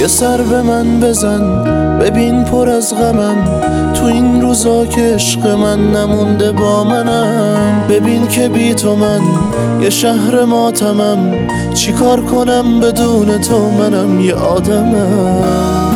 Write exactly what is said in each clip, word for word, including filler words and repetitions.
یه سر به من بزن ببین پر از غمم، تو این روزا که عشق من نمونده با منم. ببین که بی تو من یه شهر ماتمم، چی کار کنم بدون تو منم یه آدمم.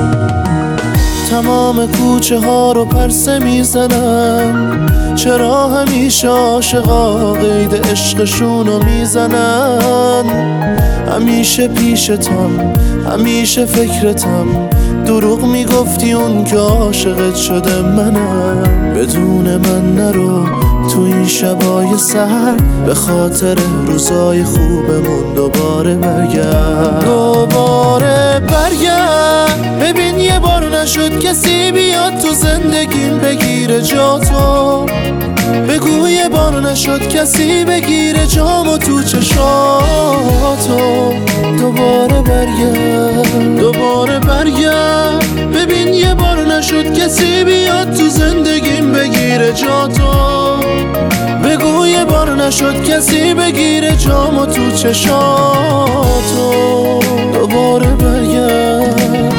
تمام کوچه ها رو پرسه میزنم، چرا همیشه عاشقا قید عشقشونو میزنن. همیشه پیشتم همیشه فکرتم، دروغ میگفتی اون که عاشقت شده منم. بدون من نرو تو این شبای سرد، به خاطر روزای خوبمون دوباره برگرد. دوباره برگرد ببین یه بار نشد کسی بیاد تو زندگیم بگیره جا تو. بگو یه بار نشد کسی بگیره جامو تو چشاتو. دوباره برگرد دوباره برگرد ببین یه بار نشد کسی بیاد تو زندگیم بگیره جا تو. بگو یه بار نشد کسی بگیره جامو تو چشاتو. دوباره برگرد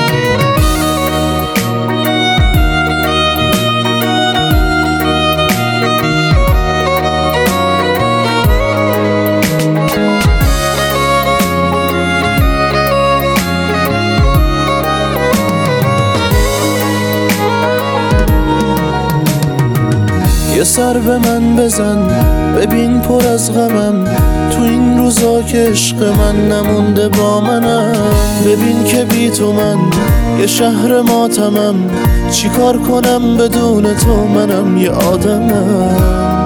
یه سر به من بزن ببین پر از غمم، تو این روزا که عشق من نمونده با منم. ببین که بی تو من یه شهر ماتمم، چی کار کنم بدون تو منم یه آدمم.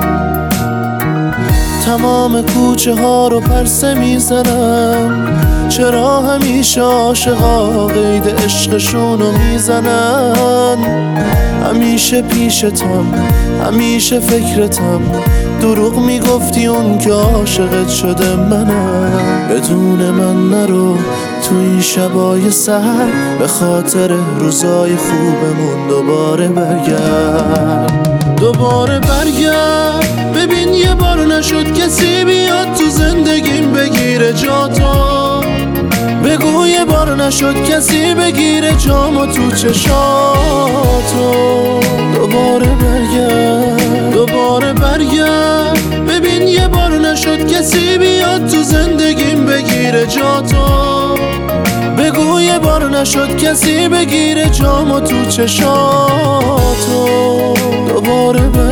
تمام کوچه ها رو پرسه میزنم، چرا همیشه عاشقا قید عشقشونو میزنن. همیشه پیشتم همیشه فکرتم، دروغ میگفتی اون که عاشقت شده منم. بدون من نرو تو این شبای سرد، به خاطر روزای خوبمون دوباره برگرد. دوباره برگرد ببین یه بار نشد کسی بیاد تو زندگیم بگیره جا تو. بگو یه بار نشد کسی بگیره جامو تو چشاتو. دوباره برگرد دوباره برگرد ببین یه بار نشد کسی بیاد تو زندگیم بگیره جا تو. بگو یه بار نشد کسی بگیره جامو تو چشاتو. دوباره برگرد